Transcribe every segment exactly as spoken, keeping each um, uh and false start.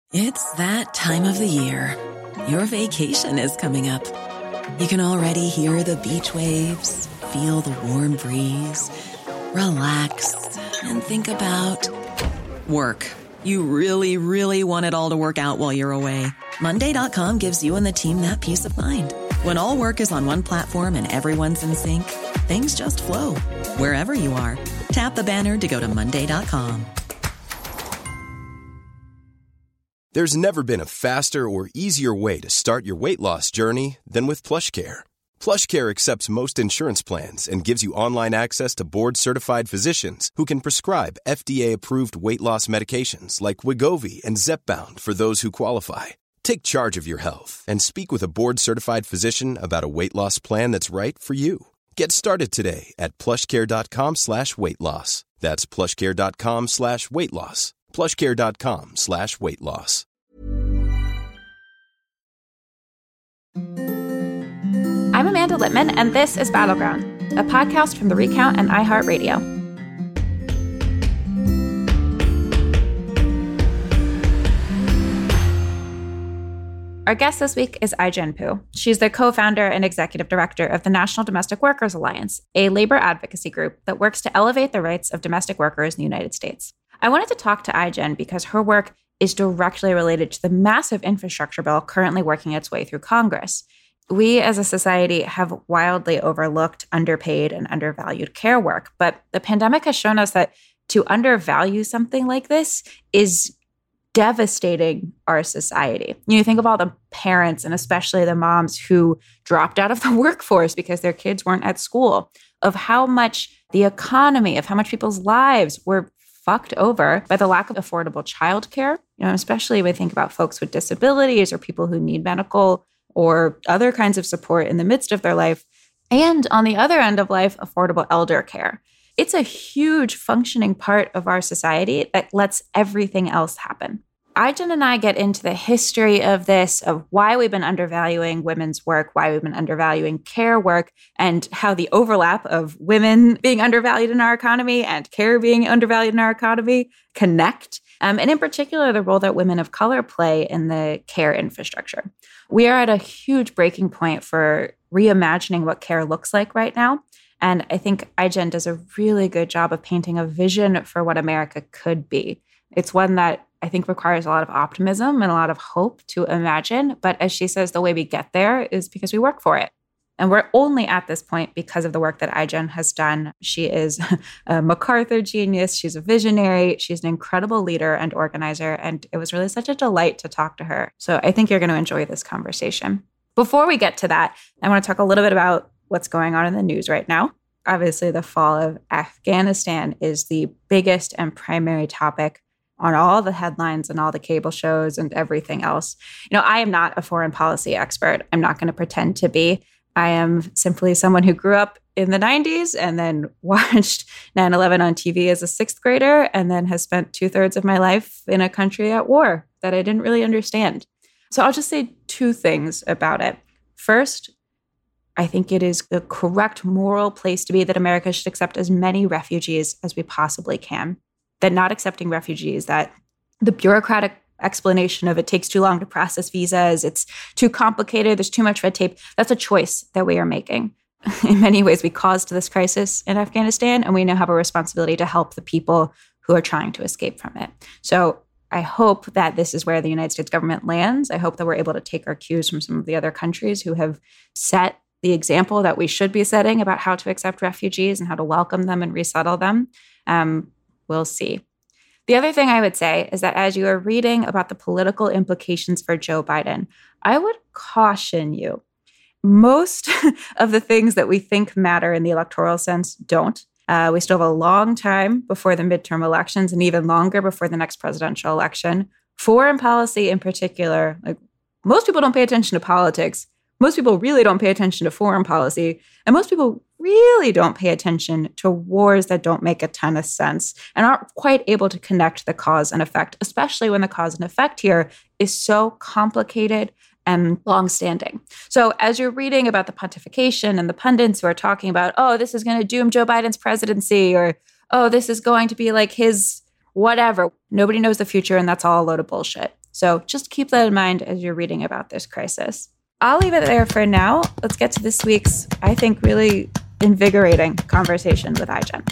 It's that time of the year. Your vacation is coming up. You can already hear the beach waves, feel the warm breeze, relax, and think about work. You really, really want it all to work out while you're away. Monday dot com gives you and the team that peace of mind. When all work is on one platform and everyone's in sync, things just flow. Wherever you are, tap the banner to go to Monday dot com. There's never been a faster or easier way to start your weight loss journey than with PlushCare. PlushCare accepts most insurance plans and gives you online access to board-certified physicians who can prescribe F D A-approved weight loss medications like Wegovy and Zepbound for those who qualify. Take charge of your health and speak with a board-certified physician about a weight loss plan that's right for you. Get started today at plushcare.com slash weight loss. That's plushcare.com slash weight loss. plushcare.com slash weight loss. I'm Amanda Littman, and this is Battleground, a podcast from The Recount and iHeartRadio. Our guest this week is Ai-jen Poo. She's the co-founder and executive director of the National Domestic Workers Alliance, a labor advocacy group that works to elevate the rights of domestic workers in the United States. I wanted to talk to Ai-jen because her work is directly related to the massive infrastructure bill currently working its way through Congress. We as a society have wildly overlooked, underpaid, and undervalued care work, but the pandemic has shown us that to undervalue something like this is devastating our society. You know, think of all the parents and especially the moms who dropped out of the workforce because their kids weren't at school, of how much the economy, of how much people's lives were fucked over by the lack of affordable childcare. You know, especially when we think about folks with disabilities or people who need medical or other kinds of support in the midst of their life. And on the other end of life, affordable elder care. It's a huge functioning part of our society that lets everything else happen. Ai-jen and I get into the history of this, of why we've been undervaluing women's work, why we've been undervaluing care work, and how the overlap of women being undervalued in our economy and care being undervalued in our economy connect. Um, and in particular, the role that women of color play in the care infrastructure. We are at a huge breaking point for reimagining what care looks like right now. And I think Ai-jen does a really good job of painting a vision for what America could be. It's one that I think requires a lot of optimism and a lot of hope to imagine. But as she says, the way we get there is because we work for it. And we're only at this point because of the work that Ai-jen has done. She is a MacArthur genius. She's a visionary. She's an incredible leader and organizer. And it was really such a delight to talk to her. So I think you're going to enjoy this conversation. Before we get to that, I want to talk a little bit about what's going on in the news right now. Obviously, the fall of Afghanistan is the biggest and primary topic on all the headlines and all the cable shows and everything else. You know, I am not a foreign policy expert. I'm not going to pretend to be. I am simply someone who grew up in the nineties and then watched nine eleven on T V as a sixth grader and then has spent two thirds of my life in a country at war that I didn't really understand. So I'll just say two things about it. First, I think it is the correct moral place to be that America should accept as many refugees as we possibly can. That not accepting refugees, that the bureaucratic explanation of it takes too long to process visas, it's too complicated, there's too much red tape, that's a choice that we are making. In many ways, we caused this crisis in Afghanistan, and we now have a responsibility to help the people who are trying to escape from it. So I hope that this is where the United States government lands. I hope that we're able to take our cues from some of the other countries who have set the example that we should be setting about how to accept refugees and how to welcome them and resettle them. Um, we'll see. The other thing I would say is that as you are reading about the political implications for Joe Biden, I would caution you. Most of the things that we think matter in the electoral sense don't. Uh, we still have a long time before the midterm elections and even longer before the next presidential election. Foreign policy in particular, like most people don't pay attention to politics. Most people really don't pay attention to foreign policy. And most people really don't pay attention to wars that don't make a ton of sense and aren't quite able to connect the cause and effect, especially when the cause and effect here is so complicated and longstanding. So as you're reading about the pontification and the pundits who are talking about, oh, this is going to doom Joe Biden's presidency, or, oh, this is going to be like his whatever. Nobody knows the future, and that's all a load of bullshit. So just keep that in mind as you're reading about this crisis. I'll leave it there for now. Let's get to this week's, I think, really invigorating conversation with I-Jen.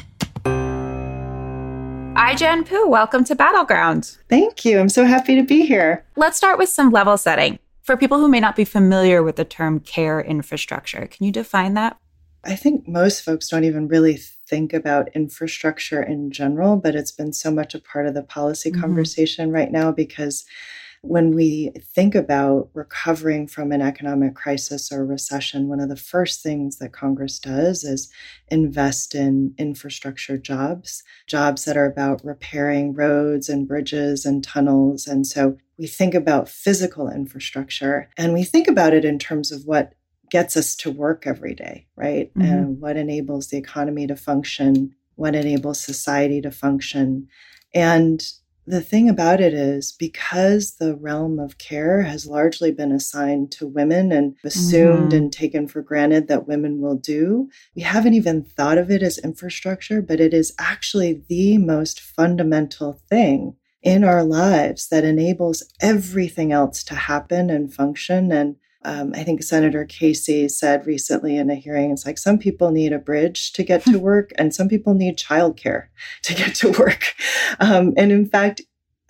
I-Jen Poo, welcome to Battleground. Thank you. I'm so happy to be here. Let's start with some level setting. For people who may not be familiar with the term care infrastructure, can you define that? I think most folks don't even really think about infrastructure in general, but it's been so much a part of the policy mm-hmm. conversation right now because when we think about recovering from an economic crisis or recession, one of the first things that Congress does is invest in infrastructure jobs, jobs that are about repairing roads and bridges and tunnels. And so we think about physical infrastructure and we think about it in terms of what gets us to work every day, right? Mm-hmm. And what enables the economy to function, what enables society to function. And the thing about it is because the realm of care has largely been assigned to women and assumed mm-hmm. and taken for granted that women will do, we haven't even thought of it as infrastructure, but it is actually the most fundamental thing in our lives that enables everything else to happen and function. And Um, I think Senator Casey said recently in a hearing, it's like some people need a bridge to get to work and some people need childcare to get to work. Um, and in fact,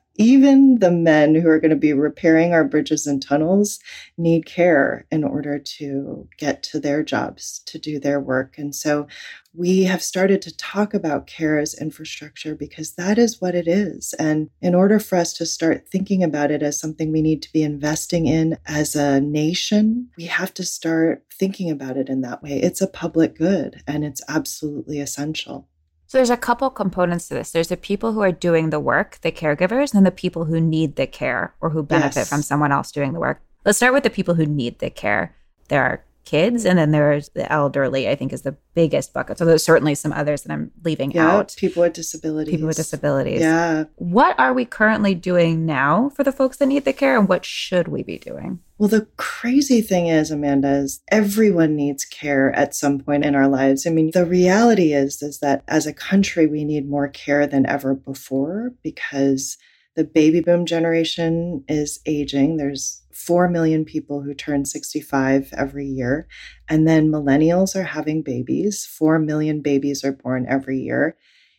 even the men who are going to be repairing our bridges and tunnels need care in order to get to their jobs, to do their work. And so we have started to talk about care as infrastructure because that is what it is. And in order for us to start thinking about it as something we need to be investing in as a nation, we have to start thinking about it in that way. It's a public good and it's absolutely essential. So there's a couple components to this. There's the people who are doing the work, the caregivers, and the people who need the care or who benefit yes. from someone else doing the work. Let's start with the people who need the care. There are kids, and then there's the elderly, I think is the biggest bucket. So there's certainly some others that I'm leaving yeah, out. People with disabilities. People with disabilities. Yeah. What are we currently doing now for the folks that need the care, and what should we be doing? Well, the crazy thing is, Amanda, is everyone needs care at some point in our lives. I mean, the reality is, is that as a country, we need more care than ever before because the baby boom generation is aging. There's four million people who turn sixty-five every year. And then millennials are having babies. four million babies are born every year.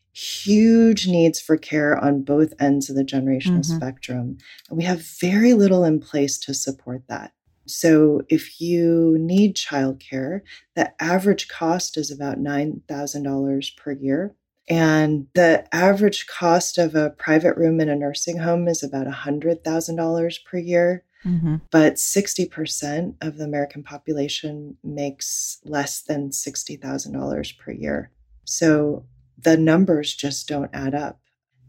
Huge needs for care on both ends of the generational mm-hmm. spectrum. And we have very little in place to support that. So if you need childcare, the average cost is about nine thousand dollars per year. And the average cost of a private room in a nursing home is about one hundred thousand dollars per year. Mm-hmm. But sixty percent of the American population makes less than sixty thousand dollars per year. So the numbers just don't add up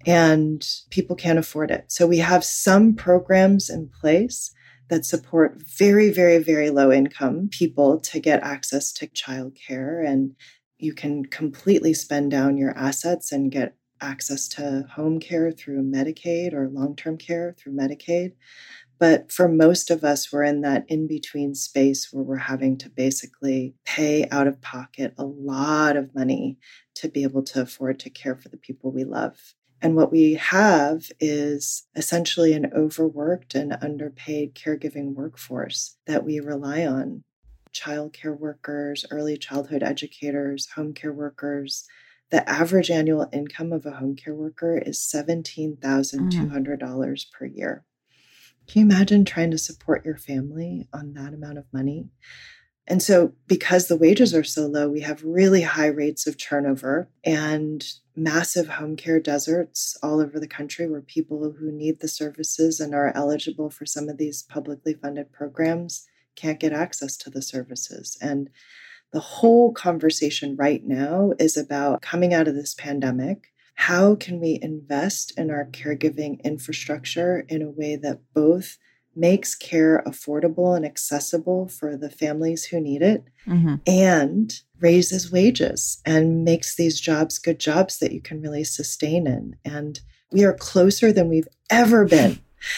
and people can't afford it. So we have some programs in place that support very, very, very low income people to get access to childcare. And you can completely spend down your assets and get access to home care through Medicaid or long-term care through Medicaid. But for most of us, we're in that in-between space where we're having to basically pay out of pocket a lot of money to be able to afford to care for the people we love. And what we have is essentially an overworked and underpaid caregiving workforce that we rely on. Child care workers, early childhood educators, home care workers. The average annual income of a home care worker is seventeen thousand two hundred dollars mm. per year. Can you imagine trying to support your family on that amount of money? And so because the wages are so low, we have really high rates of turnover and massive home care deserts all over the country where people who need the services and are eligible for some of these publicly funded programs can't get access to the services. And the whole conversation right now is about coming out of this pandemic. How can we invest in our caregiving infrastructure in a way that both makes care affordable and accessible for the families who need it mm-hmm. and raises wages and makes these jobs good jobs that you can really sustain in? And we are closer than we've ever been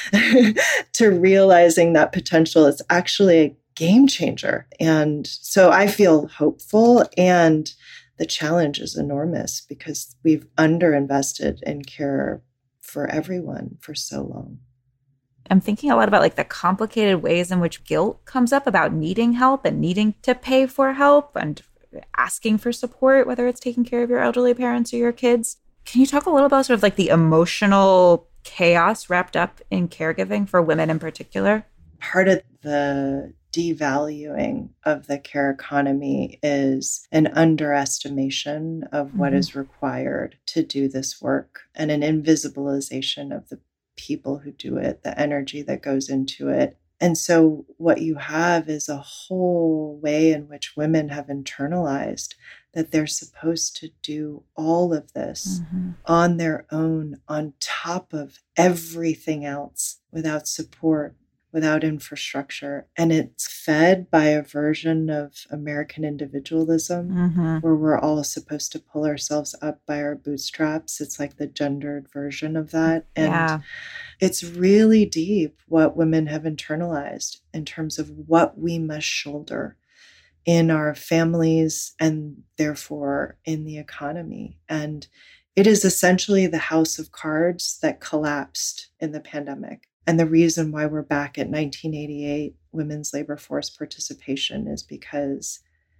to realizing that potential. It's actually a game changer. And so I feel hopeful, and the challenge is enormous because we've underinvested in care for everyone for so long. I'm thinking a lot about like the complicated ways in which guilt comes up about needing help and needing to pay for help and asking for support, whether it's taking care of your elderly parents or your kids. Can you talk a little about sort of like the emotional chaos wrapped up in caregiving for women in particular? Part of the devaluing of the care economy is an underestimation of what mm-hmm. is required to do this work and an invisibilization of the people who do it, the energy that goes into it. And so what you have is a whole way in which women have internalized that they're supposed to do all of this mm-hmm. on their own, on top of everything else, without support, without infrastructure. And it's fed by a version of American individualism mm-hmm. where we're all supposed to pull ourselves up by our bootstraps. It's like the gendered version of that. And yeah. it's really deep what women have internalized in terms of what we must shoulder in our families and therefore in the economy. And it is essentially the house of cards that collapsed in the pandemic. And the reason why we're back at nineteen eighty-eight women's labor force participation is because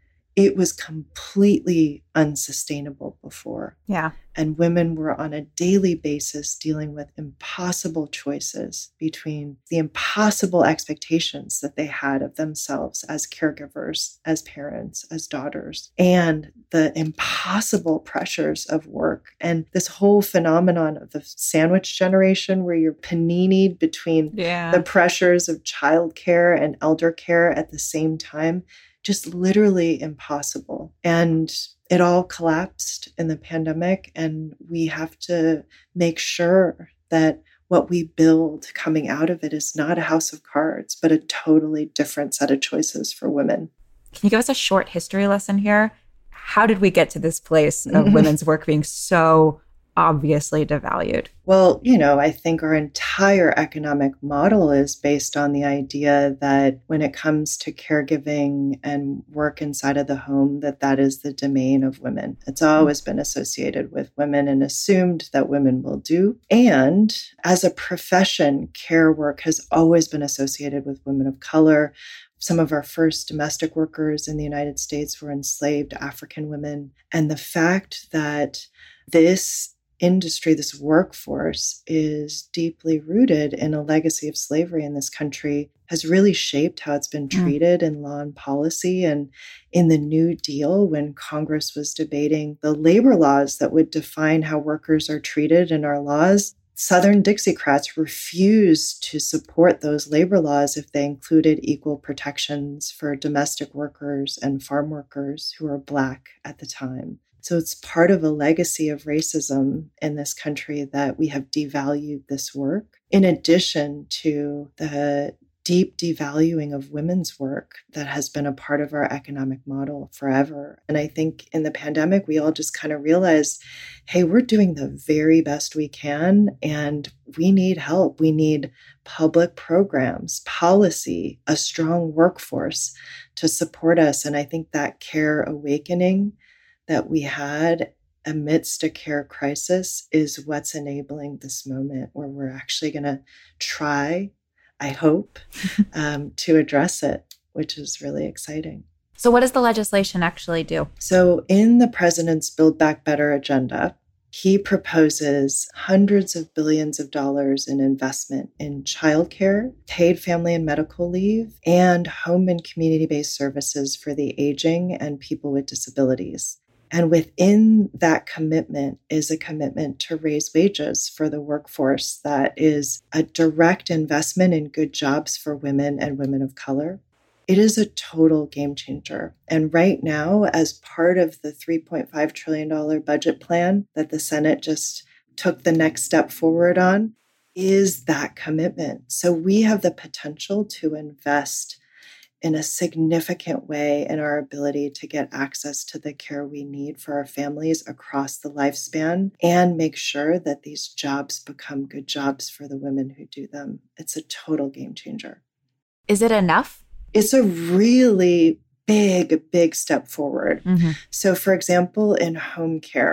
it was completely unsustainable before. Yeah. And women were on a daily basis dealing with impossible choices between the impossible expectations that they had of themselves as caregivers, as parents, as daughters, and the impossible pressures of work. And this whole phenomenon of the sandwich generation where you're paninied between yeah. the pressures of childcare and elder care at the same time, just literally impossible. And it all collapsed in the pandemic. And we have to make sure that what we build coming out of it is not a house of cards, but a totally different set of choices for women. Can you give us a short history lesson here? How did we get to this place of mm-hmm. women's work being so obviously devalued? Well, you know, I think our entire economic model is based on the idea that when it comes to caregiving and work inside of the home, that that is the domain of women. It's always been associated with women and assumed that women will do. And as a profession, care work has always been associated with women of color. Some of our first domestic workers in the United States were enslaved African women. And the fact that this industry, this workforce, is deeply rooted in a legacy of slavery in this country has really shaped how it's been treated mm. in law and policy. And in the New Deal, when Congress was debating the labor laws that would define how workers are treated in our laws, Southern Dixiecrats refused to support those labor laws if they included equal protections for domestic workers and farm workers who were Black at the time. So it's part of a legacy of racism in this country that we have devalued this work, in addition to the deep devaluing of women's work that has been a part of our economic model forever. And I think in the pandemic, we all just kind of realized, hey, we're doing the very best we can, and we need help. We need public programs, policy, a strong workforce to support us. And I think that care awakening that we had amidst a care crisis is what's enabling this moment where we're actually going to try, I hope, um, to address it, which is really exciting. So what does the legislation actually do? So in the president's Build Back Better agenda, he proposes hundreds of billions of dollars in investment in childcare, paid family and medical leave, and home and community-based services for the aging and people with disabilities. And within that commitment is a commitment to raise wages for the workforce that is a direct investment in good jobs for women and women of color. It is a total game changer. And right now, as part of the three point five trillion dollars budget plan that the Senate just took the next step forward on, is that commitment. So we have the potential to invest in a significant way in our ability to get access to the care we need for our families across the lifespan and make sure that these jobs become good jobs for the women who do them. It's a total game changer. Is it enough? It's a really big, big step forward. Mm-hmm. So, for example, in home care,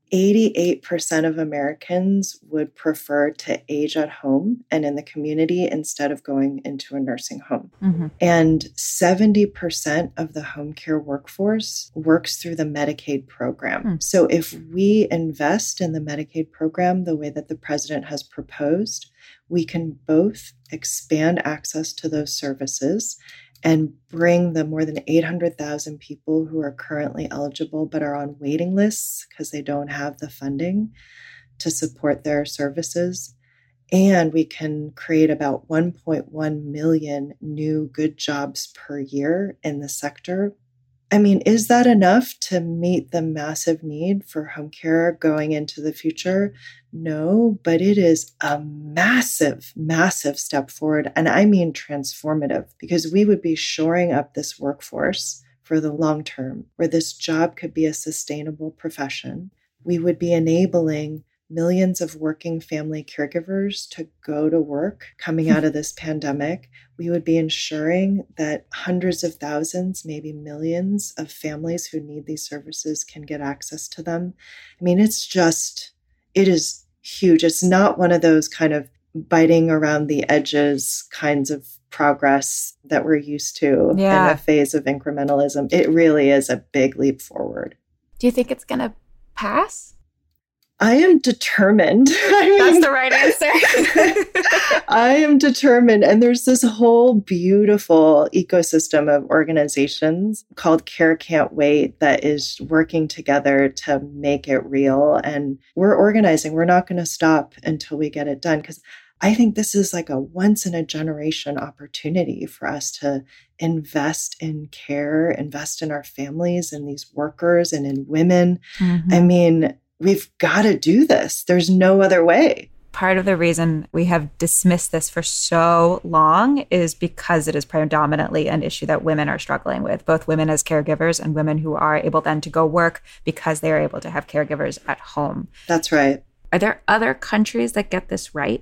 eighty-eight percent of Americans would prefer to age at home and in the community instead of going into a nursing home. Mm-hmm. And seventy percent of the home care workforce works through the Medicaid program. Mm. So if we invest in the Medicaid program the way that the president has proposed, we can both expand access to those services and bring the more than eight hundred thousand people who are currently eligible but are on waiting lists because they don't have the funding to support their services. And we can create about one point one million new good jobs per year in the sector. I mean, is that enough to meet the massive need for home care going into the future? No, but it is a massive, massive step forward. And I mean transformative, because we would be shoring up this workforce for the long term, where this job could be a sustainable profession. We would be enabling millions of working family caregivers to go to work coming out of this pandemic. We would be ensuring that hundreds of thousands, maybe millions of families who need these services can get access to them. I mean, it's just, it is huge. It's not one of those kind of biting around the edges kinds of progress that we're used to yeah. in a phase of incrementalism. It really is a big leap forward. Do you think it's going to pass? I am determined. I mean, that's the right answer. I am determined. And there's this whole beautiful ecosystem of organizations called Care Can't Wait that is working together to make it real. And we're organizing. We're not going to stop until we get it done, because I think this is like a once in a generation opportunity for us to invest in care, invest in our families and these workers and in women. Mm-hmm. I mean, we've got to do this. There's no other way. Part of the reason we have dismissed this for so long is because it is predominantly an issue that women are struggling with, both women as caregivers and women who are able then to go work because they are able to have caregivers at home. That's right. Are there other countries that get this right?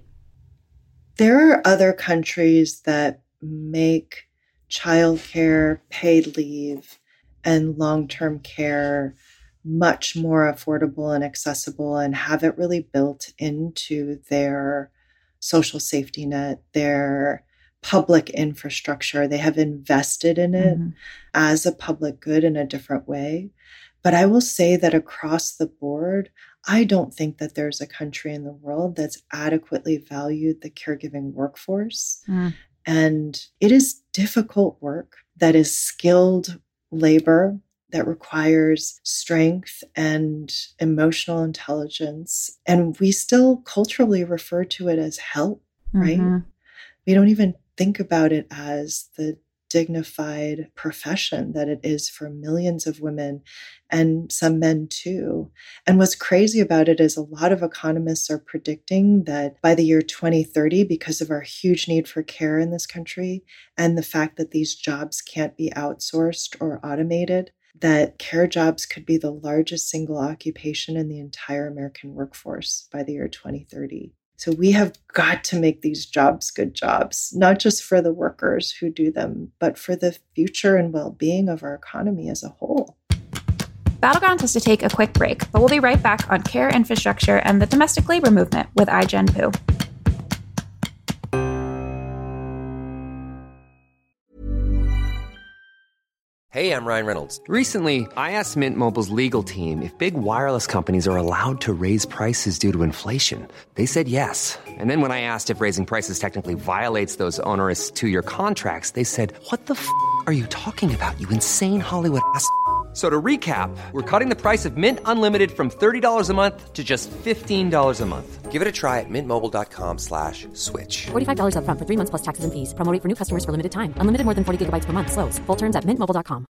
There are other countries that make childcare, paid leave, and long-term care much more affordable and accessible and have it really built into their social safety net, their public infrastructure. They have invested in it mm-hmm. as a public good in a different way. But I will say that across the board, I don't think that there's a country in the world that's adequately valued the caregiving workforce. Mm. And it is difficult work that is skilled labor that requires strength and emotional intelligence. And we still culturally refer to it as help, right? Mm-hmm. We don't even think about it as the dignified profession that it is for millions of women and some men too. And what's crazy about it is a lot of economists are predicting that by the year twenty thirty, because of our huge need for care in this country and the fact that these jobs can't be outsourced or automated, that care jobs could be the largest single occupation in the entire American workforce by the year twenty thirty. So we have got to make these jobs good jobs, not just for the workers who do them, but for the future and well-being of our economy as a whole. Battleground has to take a quick break, but we'll be right back on care infrastructure and the domestic labor movement with I-Jen Poo. Hey, I'm Ryan Reynolds. Recently, I asked Mint Mobile's legal team if big wireless companies are allowed to raise prices due to inflation. They said yes. And then when I asked if raising prices technically violates those onerous two-year contracts, they said, what the f*** are you talking about, you insane Hollywood ass f- So to recap, we're cutting the price of Mint Unlimited from thirty dollars a month to just fifteen dollars a month. Give it a try at mintmobile.com slash switch. forty-five dollars up front for three months plus taxes and fees. Promo rate for new customers for limited time. Unlimited more than forty gigabytes per month. Slows full terms at mint mobile dot com.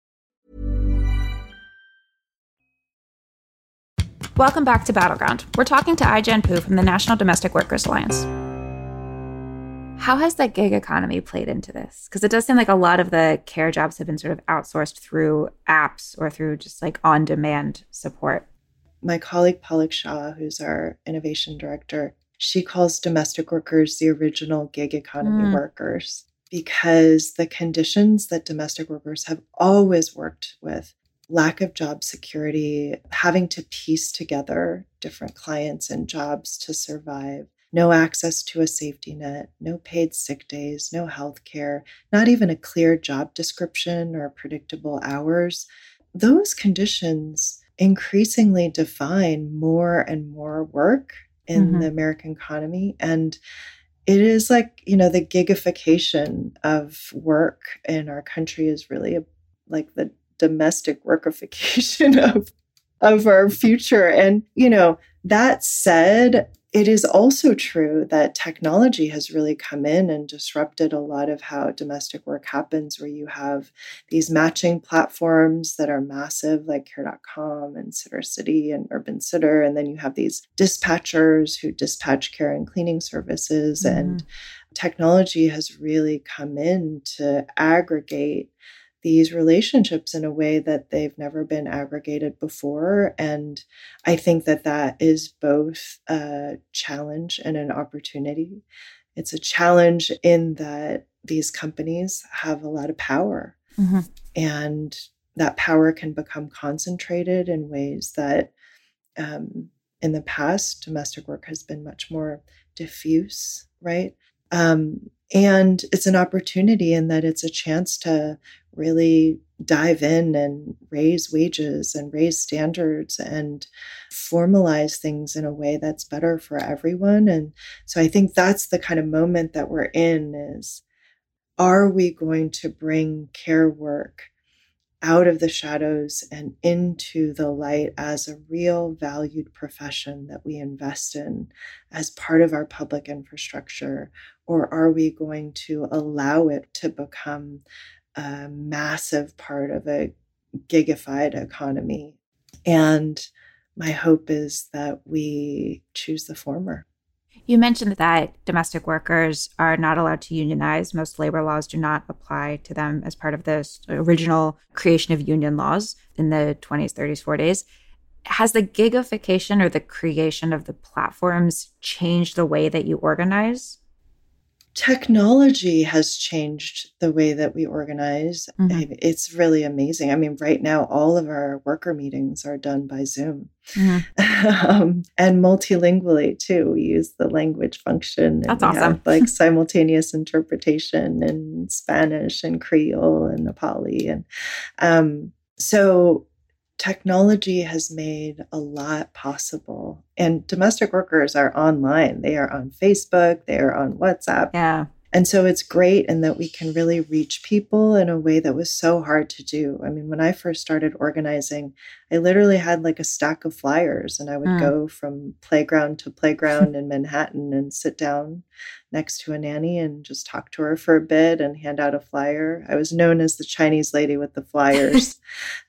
Welcome back to Battleground. We're talking to I-Jen Poo from the National Domestic Workers Alliance. How has the gig economy played into this? Because it does seem like a lot of the care jobs have been sort of outsourced through apps or through just like on-demand support. My colleague Palak Shah, who's our innovation director, she calls domestic workers the original gig economy mm. workers, because the conditions that domestic workers have always worked with lack of job security, having to piece together different clients and jobs to survive, no access to a safety net, no paid sick days, no health care, not even a clear job description or predictable hours. Those conditions increasingly define more and more work in mm-hmm. the American economy. And it is like, you know, the gigification of work in our country is really a, like the domestic workification of, of our future. And, you know, that said, it is also true that technology has really come in and disrupted a lot of how domestic work happens, where you have these matching platforms that are massive, like care dot com and Sittercity and Urban Sitter. And then you have these dispatchers who dispatch care and cleaning services. Mm-hmm. And technology has really come in to aggregate these relationships in a way that they've never been aggregated before. And I think that that is both a challenge and an opportunity. It's a challenge in that these companies have a lot of power, mm-hmm. and that power can become concentrated in ways that um, in the past, domestic work has been much more diffuse, right? Um, and it's an opportunity in that it's a chance to really dive in and raise wages and raise standards and formalize things in a way that's better for everyone. And so I think that's the kind of moment that we're in is, are we going to bring care work out of the shadows and into the light as a real valued profession that we invest in as part of our public infrastructure? Or are we going to allow it to become a massive part of a gigified economy? And my hope is that we choose the former. You mentioned that domestic workers are not allowed to unionize. Most labor laws do not apply to them as part of the original creation of union laws in the twenties, thirties, forties. Has the gigification or the creation of the platforms changed the way that you organize? Technology has changed the way that we organize. Mm-hmm. It's really amazing. I mean, right now, all of our worker meetings are done by Zoom. Mm-hmm. um, and multilingually, too. We use the language function. That's and we awesome. Have, like simultaneous interpretation in Spanish and Creole and Nepali. And um, so technology has made a lot possible. And domestic workers are online. They are on Facebook. They are on WhatsApp. Yeah. And so it's great in that we can really reach people in a way that was so hard to do. I mean, when I first started organizing, I literally had like a stack of flyers, and I would mm. go from playground to playground in Manhattan and sit down next to a nanny and just talk to her for a bit and hand out a flyer. I was known as the Chinese lady with the flyers.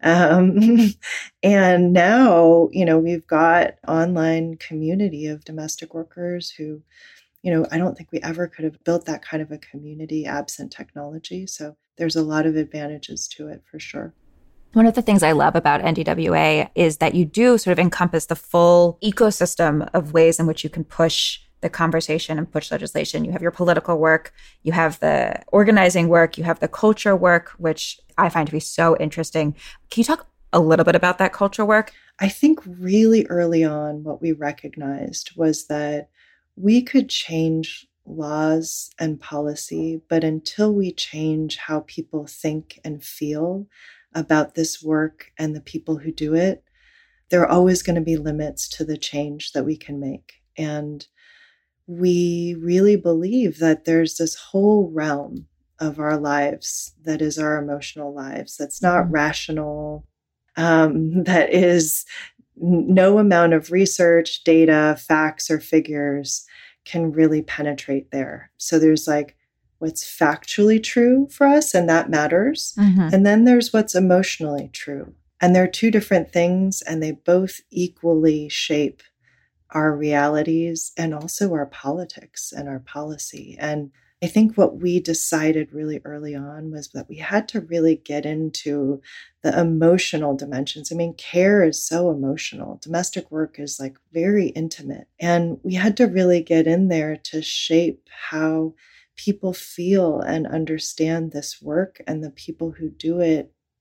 um, and now, you know, we've got online community of domestic workers who, you know, I don't think we ever could have built that kind of a community absent technology. So there's a lot of advantages to it for sure. One of the things I love about N D W A is that you do sort of encompass the full ecosystem of ways in which you can push the conversation and push legislation. You have your political work, you have the organizing work, you have the culture work, which I find to be so interesting. Can you talk a little bit about that culture work? I think really early on, what we recognized was that we could change laws and policy, but until we change how people think and feel about this work and the people who do it, there are always going to be limits to the change that we can make. And we really believe that there's this whole realm of our lives that is our emotional lives, that's not mm-hmm. rational, um, that is no amount of research, data, facts, or figures can really penetrate there. So there's like what's factually true for us, and that matters. Mm-hmm. And then there's what's emotionally true. And they're two different things, and they both equally shape our realities and also our politics and our policy. And I think what we decided really early on was that we had to really get into the emotional dimensions. I mean, care is so emotional. Domestic work is like very intimate. And we had to really get in there to shape how people feel and understand this work and the people who do it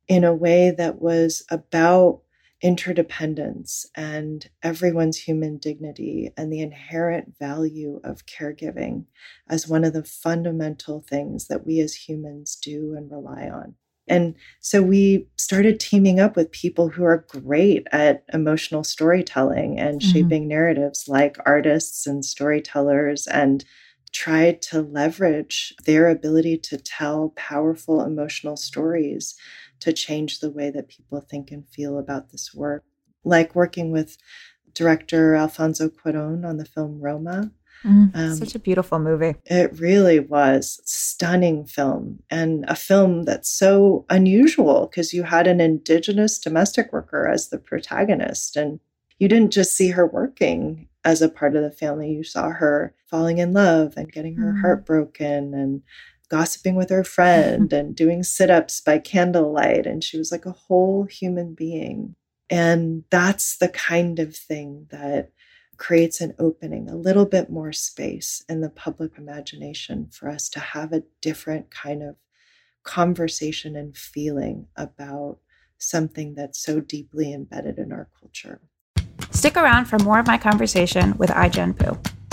in a way that was about interdependence and everyone's human dignity and the inherent value of caregiving as one of the fundamental things that we as humans do and rely on. And so we started teaming up with people who are great at emotional storytelling and mm-hmm. shaping narratives, like artists and storytellers, and tried to leverage their ability to tell powerful emotional stories to change the way that people think and feel about this work. Like working with director Alfonso Cuarón on the film Roma. Mm, um, such a beautiful movie. It really was. Stunning film, and a film that's so unusual because you had an indigenous domestic worker as the protagonist, and you didn't just see her working as a part of the family. You saw her falling in love and getting her mm. heart broken and gossiping with her friend and doing sit-ups by candlelight. And she was like a whole human being. And that's the kind of thing that creates an opening, a little bit more space in the public imagination for us to have a different kind of conversation and feeling about something that's so deeply embedded in our culture. Stick around for more of my conversation with Ai-jen Poo.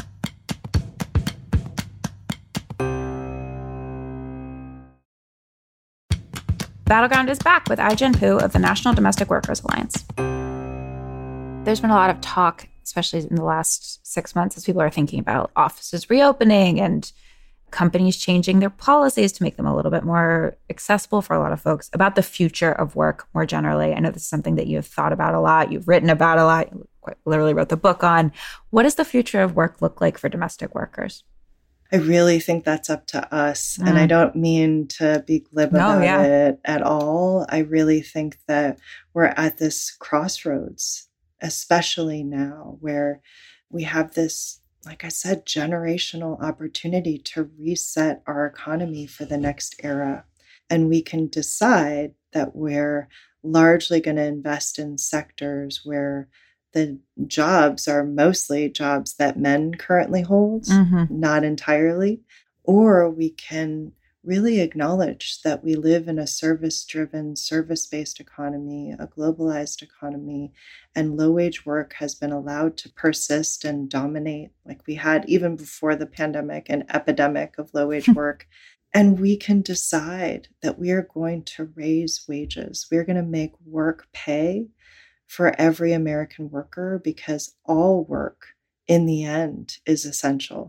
Battleground is back with Ai-jen Poo of the National Domestic Workers Alliance. There's been a lot of talk, especially in the last six months, as people are thinking about offices reopening and companies changing their policies to make them a little bit more accessible for a lot of folks, about the future of work more generally. I know this is something that you have thought about a lot. You've written about a lot. You quite literally wrote the book on. What does the future of work look like for domestic workers? I really think that's up to us. Mm. And I don't mean to be glib no, about yeah. it at all. I really think that we're at this crossroads, especially now, where we have this, like I said, generational opportunity to reset our economy for the next era. And we can decide that we're largely going to invest in sectors where the jobs are mostly jobs that men currently hold, mm-hmm. not entirely. Or we can really acknowledge that we live in a service-driven, service-based economy, a globalized economy, and low-wage work has been allowed to persist and dominate, like we had even before the pandemic, an epidemic of low-wage work. And we can decide that we are going to raise wages. We're going to make work pay for every American worker, because all work in the end is essential.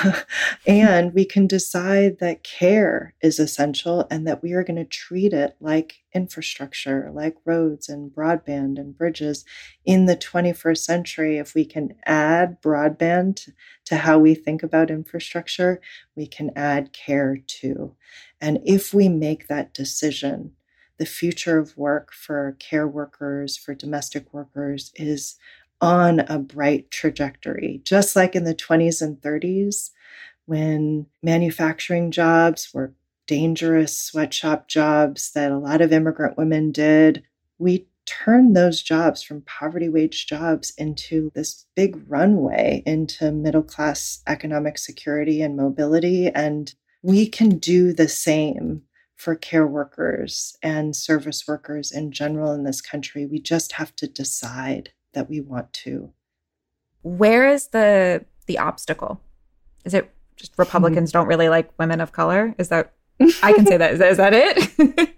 And we can decide that care is essential and that we are going to treat it like infrastructure, like roads and broadband and bridges in the twenty-first century. If we can add broadband to how we think about infrastructure, we can add care too. And if we make that decision, the future of work for care workers, for domestic workers, is on a bright trajectory. Just like in the twenties and thirties, when manufacturing jobs were dangerous sweatshop jobs that a lot of immigrant women did, we turned those jobs from poverty wage jobs into this big runway into middle-class economic security and mobility. And we can do the same for care workers and service workers in general in this country. We just have to decide that we want to. Where is the the obstacle? Is it just Republicans don't really like women of color? Is that, I can say that, is that, is that it?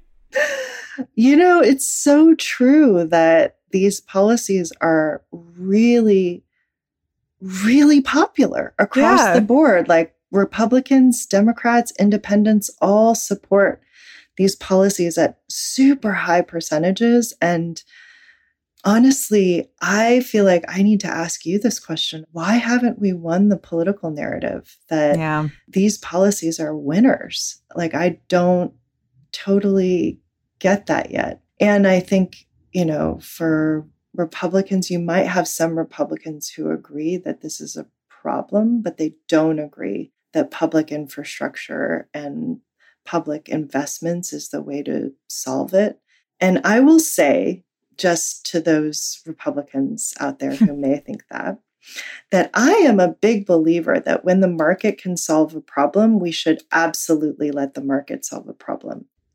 You know, it's so true that these policies are really, really popular across yeah. the board. Like Republicans, Democrats, independents all support these policies at super high percentages. And honestly, I feel like I need to ask you this question. Why haven't we won the political narrative that yeah. these policies are winners? Like, I don't totally get that yet. And I think, you know, for Republicans, you might have some Republicans who agree that this is a problem, but they don't agree that public infrastructure and public investments is the way to solve it. And I will say, just to those Republicans out there who may think that, that I am a big believer that when the market can solve a problem, we should absolutely let the market solve a problem.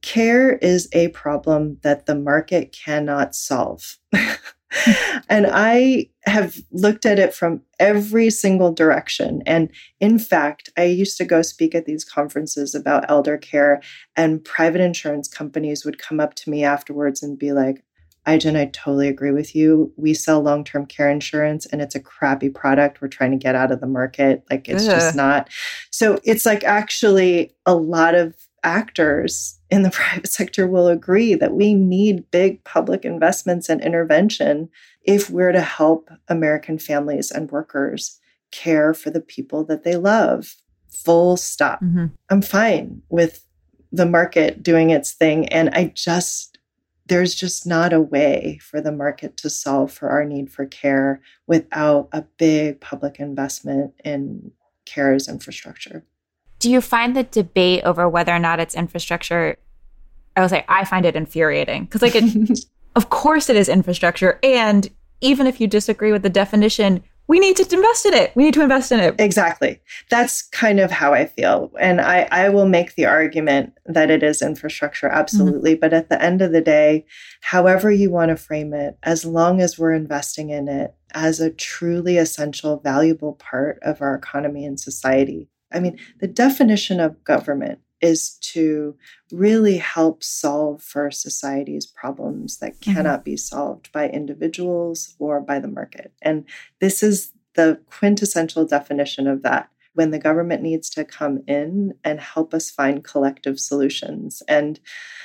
care is a problem that the market cannot solve. And I have looked at it from every single direction. And in fact, I used to go speak at these conferences about elder care, and private insurance companies would come up to me afterwards and be like, Ai-jen, I totally agree with you. We sell long-term care insurance and it's a crappy product. We're trying to get out of the market. Like it's Ugh. just not. So it's like actually a lot of actors in the private sector will agree that we need big public investments and intervention if we're to help American families and workers care for the people that they love. Full stop. Mm-hmm. I'm fine with the market doing its thing. And I just, there's just not a way for the market to solve for our need for care without a big public investment in care's infrastructure. Do you find the debate over whether or not it's infrastructure, I will say I find it infuriating because like, it, of course it is infrastructure. And even if you disagree with the definition, we need to invest in it. We need to invest in it. Exactly. That's kind of how I feel. And I, I will make the argument that it is infrastructure, absolutely. Mm-hmm. But at the end of the day, however you want to frame it, as long as we're investing in it as a truly essential, valuable part of our economy and society. I mean, the definition of government is to really help solve for society's problems that cannot mm-hmm. be solved by individuals or by the market. And this is the quintessential definition of that, when the government needs to come in and help us find collective solutions. And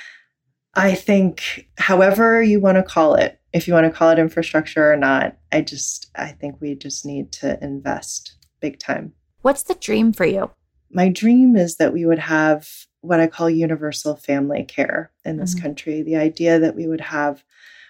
I think, however you want to call it, if you want to call it infrastructure or not, I just, I think we just need to invest big time. What's the dream for you? My dream is that we would have what I call universal family care in this mm-hmm. country. The idea that we would have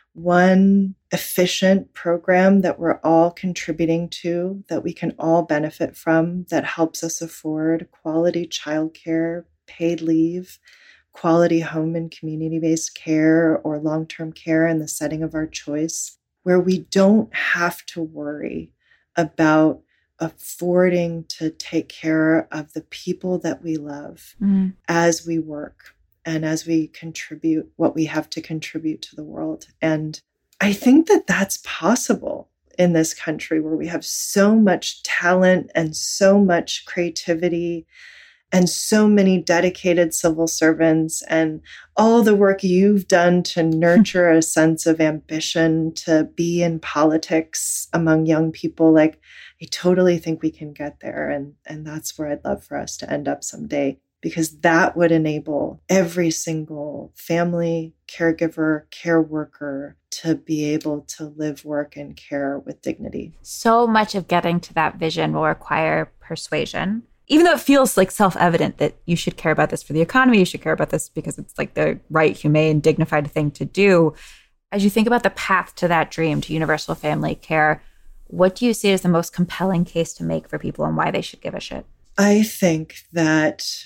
one efficient program that we're all contributing to, that we can all benefit from, that helps us afford quality childcare, paid leave, quality home and community-based care or long-term care in the setting of our choice, where we don't have to worry about affording to take care of the people that we love mm. as we work and as we contribute what we have to contribute to the world. And I think that that's possible in this country where we have so much talent and so much creativity and so many dedicated civil servants and all the work you've done to nurture a sense of ambition to be in politics among young people. Like, I totally think we can get there. And, and that's where I'd love for us to end up someday, because that would enable every single family, caregiver, care worker to be able to live, work, and care with dignity. So much of getting to that vision will require persuasion. Even though it feels like self-evident that you should care about this for the economy, you should care about this because it's like the right, humane, dignified thing to do. As you think about the path to that dream, to universal family care, what do you see as the most compelling case to make for people and why they should give a shit? I think that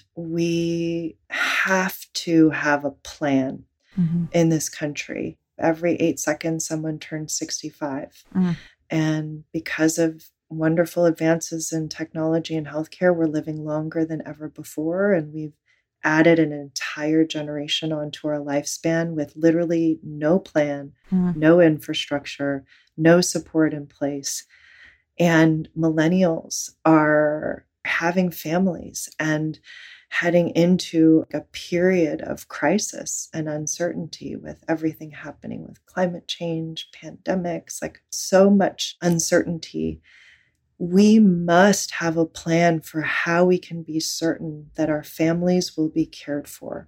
we have to have a plan mm-hmm. in this country. Every eight seconds, someone turns sixty-five. Mm. And because of wonderful advances in technology and healthcare, we're living longer than ever before. And we've added an entire generation onto our lifespan with literally no plan, mm. no infrastructure, no support in place. And millennials are having families and heading into a period of crisis and uncertainty with everything happening with climate change, pandemics, like so much uncertainty. We must have a plan for how we can be certain that our families will be cared for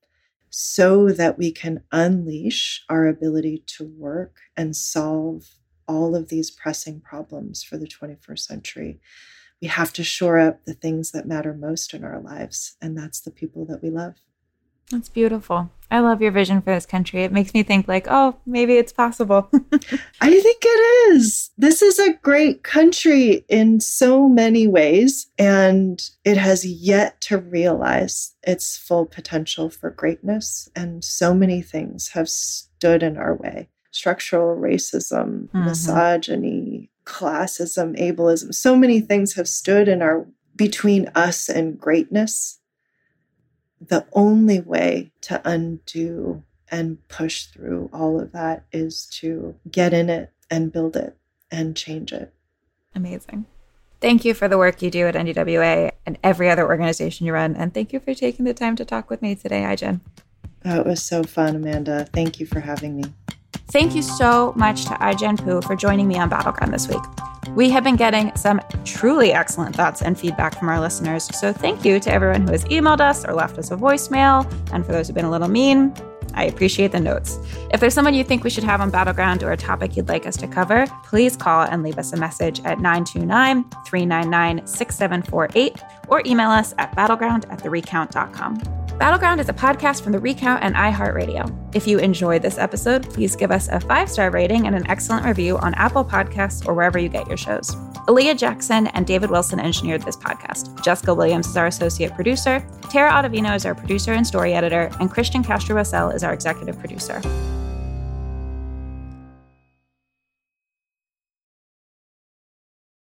so that we can unleash our ability to work and solve all of these pressing problems for the twenty-first century. We have to shore up the things that matter most in our lives, and that's the people that we love. That's beautiful. I love your vision for this country. It makes me think like, oh, maybe it's possible. I think it is. This is a great country in so many ways, and it has yet to realize its full potential for greatness. And so many things have stood in our way. Structural racism, mm-hmm. misogyny, classism, ableism. So many things have stood in our between us and greatness the only way to undo and push through all of that is to get in it and build it and change it. Amazing. Thank you for the work you do at N D W A and every other organization you run. And thank you for taking the time to talk with me today, I-Jen. Oh, it was so fun, Amanda. Thank you for having me. Thank you so much to I-Jen Poo for joining me on Battleground this week. We have been getting some truly excellent thoughts and feedback from our listeners. So thank you to everyone who has emailed us or left us a voicemail. And for those who've been a little mean, I appreciate the notes. If there's someone you think we should have on Battleground or a topic you'd like us to cover, please call and leave us a message at nine two nine, three nine nine, six seven four eight or email us at battleground at the recount dot com. Battleground is a podcast from The Recount and iHeartRadio. If you enjoyed this episode, please give us a five-star rating and an excellent review on Apple Podcasts or wherever you get your shows. Aaliyah Jackson and David Wilson engineered this podcast. Jessica Williams is our associate producer. Tara Ottavino is our producer and story editor. And Christian Castro-Russell is our executive producer.